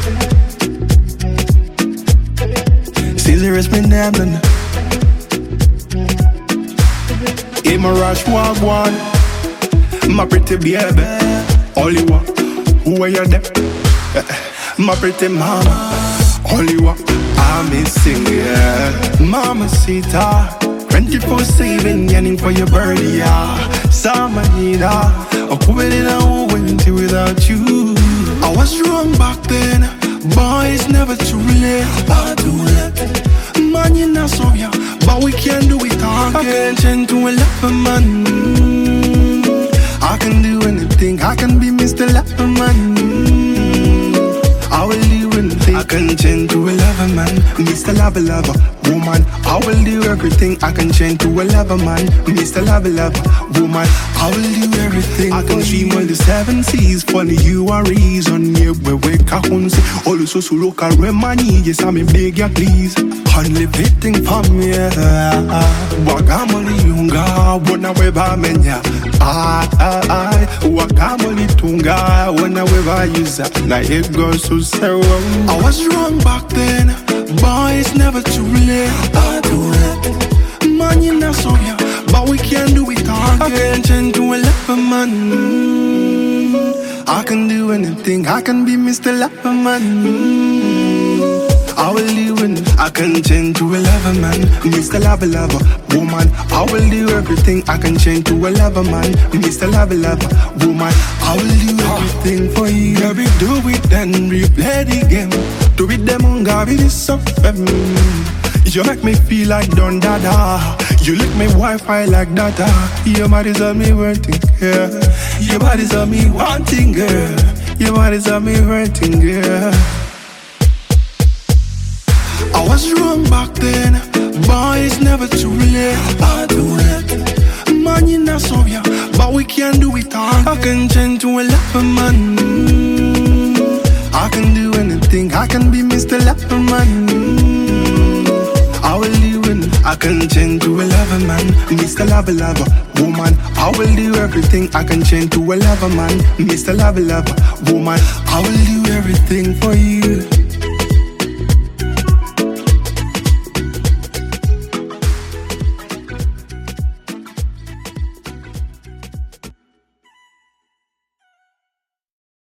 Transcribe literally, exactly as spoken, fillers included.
Caesar is my name, then. In my rush, walk one. My pretty baby, only one. Who are you there? My pretty mama, only one. I'm missing, yeah. Mama Sita, twenty-four seven, yearning for your birdie, yeah. Summer need her, I put it in a winter without you. I was wrong back then, boy, it's never too late. Never too late. Man, you're not so young, but we can do it again. I can change to a leper man. I can do anything, I can be Mister Leperman. I will do anything, I can change to a lover man. Mister Lover Lover, woman. I will do everything, I can change to a lover man. Mister Lover Lover, woman. I will do everything. I can swim on the seven seas. Funny you are reason, yeah, we wake up on say. All so so look at where money, yes, I'm a beg ya please. Only waiting for me, Wagamoli Yunga, wanna weba menya. I, I, I, Wagamoli Tunga, wanna weba user. Now it goes so so. I was wrong back then, boy, it's never too late. I do it. Man, you're not so young, but we can do it again. I can change to a leper man. I can do anything, I can be Mister Leperman. I will do it, I can change to a lover man. Mister Lover Lover, woman. I will do everything, I can change to a lover man. Mister Lover Lover, woman. I will do everything for you. Baby, do it then replay the game. Do it them on Gabi, this up. You make me feel like Don Dada. You lick my Wi-Fi like data. Your body's on me wanting, girl. Your body's on me wanting, girl. Your body's on me hurting, girl. I was wrong back then, boy, it's never too late. I do it. Man, you're not so young, but we can do it again. I can change to a leper man. I can do anything, I can be Mister Leperman. I will do it, I can change to a lover man. Mister Lover Lover, woman. I will do everything, I can change to a lover man. Mister Lover Lover, woman. I will do everything for you.